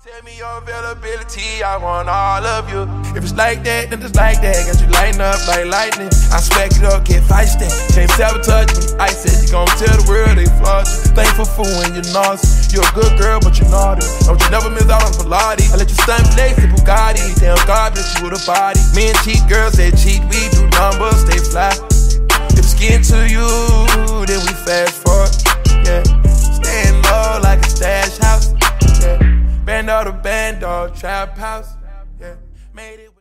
Tell me your availability, I want all of you. If it's like that, then it's like that. Got you lighting up like lightning. I smack it up, get feisty. Can't sabotage me. I said you gon' tell the world they flood you. Thankful for when you're nauseous. You're a good girl, but you're naughty. Don't you never miss out on Pilates. I let you stunt flex the Bugatti. Damn God bless you with a body. Men cheat, girls they cheat. We do numbers, stay fly. If it's getting to you, then we fast forward. Yeah, staying low like a stash house. Yeah. Band all the band, dog, trap house.